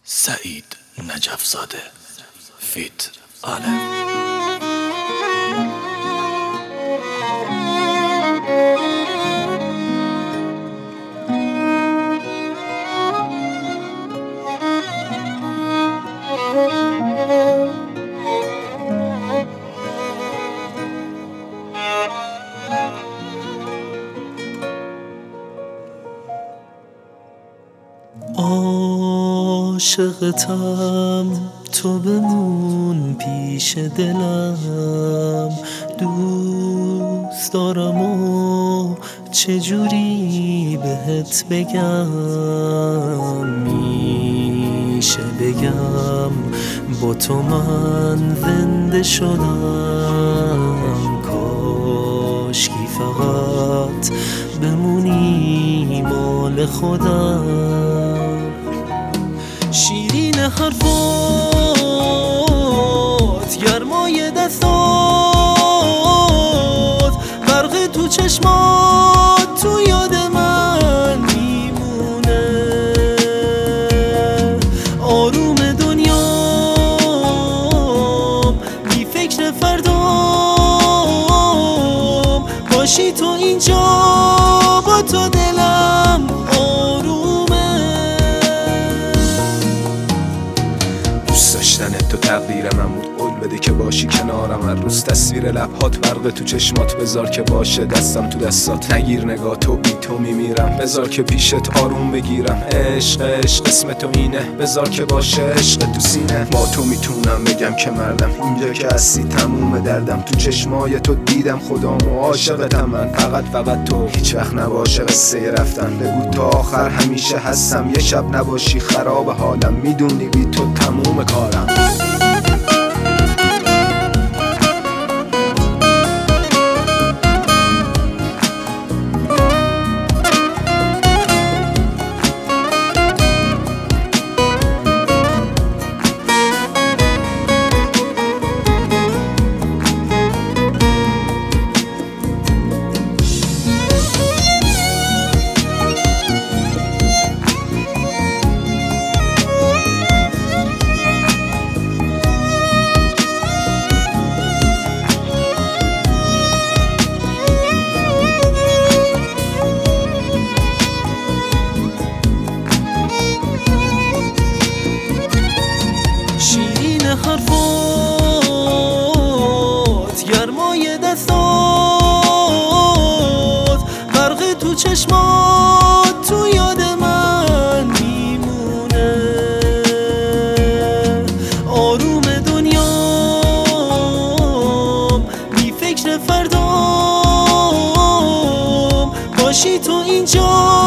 سعید نجف زاده فیت عالم. عاشقتم تو بمون پیش دلم، دوست دارم و چجوری بهت بگم، میشه بگم با تو من زنده شدم، کاشکی فقط بمونی مال خودم. شیرین حرفات، گرمای دستات، غرق تو چشمات، تو یاد من میمونه. آروم دنیام، بی فکر فردام، باشی تو اینجا با تو دلم تو تقدیر من بود، قول بده که باشی کنارم هر روز. تصویر لبهات برق تو چشمات، بذار که باشه دستم تو دستات. نگیر نگاه تو، بی تو میمیرم، بذار که پیشت آروم بگیرم. عشق اسم تو اینه، بذار که باشه عشق تو سینه. با تو میتونم بگم که مردم، اینجا که هستی تموم دردم. تو چشمای تو دیدم خدامو، عاشقتم من، فقط تو. هیچ وقت نباشه قصه رفتن، بگو تا آخر همیشه هستم. یه شب نباشی خراب حالم، میدونی بی تو تموم کارم. شیرین حرفات، گرمای دستات، غرق تو چشمات، تو یاد من میمونه. آروم دنیام، بی فکر فردام، باشی تو اینجا